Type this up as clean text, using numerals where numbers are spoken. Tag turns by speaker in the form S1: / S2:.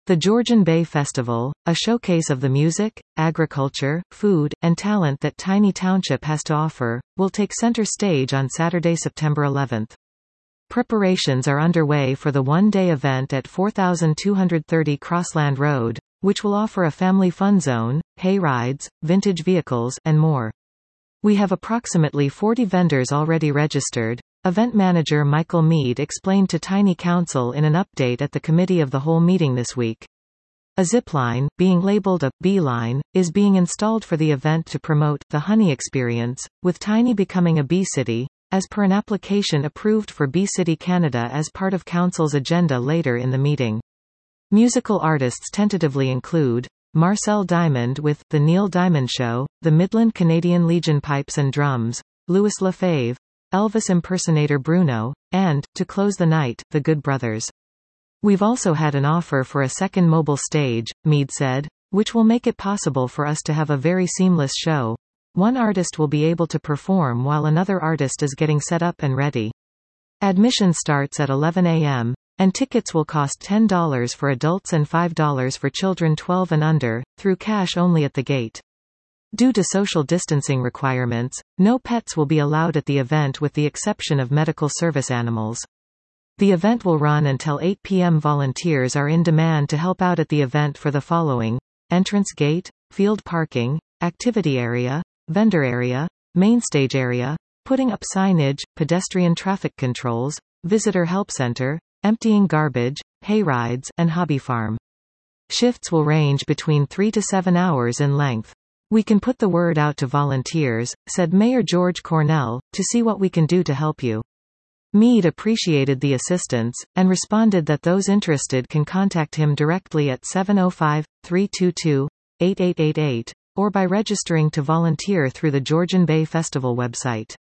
S1: The Georgian Bay Festival, a showcase of the music, agriculture, food, and talent that Tiny Township has to offer, will take center stage on Saturday, September 11th. Preparations are underway for the one-day event at 4230 Crossland Road, which will offer a family fun zone, hay rides, vintage vehicles, and more. We have approximately 40 vendors already registered, event manager Michael Mead explained to Tiny Council in an update at the Committee of the Whole meeting this week. A zipline, being labeled a Bee-line, is being installed for the event to promote the honey experience, with Tiny becoming a bee city, as per an application approved for Bee City Canada as part of Council's agenda later in the meeting. Musical artists tentatively include Marcel Diamond with The Neil Diamond Show, the Midland Canadian Legion Pipes and Drums, Louis Lefebvre, Elvis impersonator Bruno, and, to close the night, the Good Brothers. We've also had an offer for a second mobile stage, Mead said, which will make it possible for us to have a very seamless show. One artist will be able to perform while another artist is getting set up and ready. Admission starts at 11 a.m., and tickets will cost $10 for adults and $5 for children 12 and under, through cash only at the gate. Due to social distancing requirements, no pets will be allowed at the event with the exception of medical service animals. The event will run until 8 p.m. Volunteers are in demand to help out at the event for the following: entrance gate, field parking, activity area, vendor area, mainstage area, putting up signage, pedestrian traffic controls, visitor help center, emptying garbage, hay rides, and hobby farm. Shifts will range between 3 to 7 hours in length. We can put the word out to volunteers, said Mayor George Cornell, to see what we can do to help you. Mead appreciated the assistance, and responded that those interested can contact him directly at 705-322-8888, or by registering to volunteer through the Georgian Bay Festival website.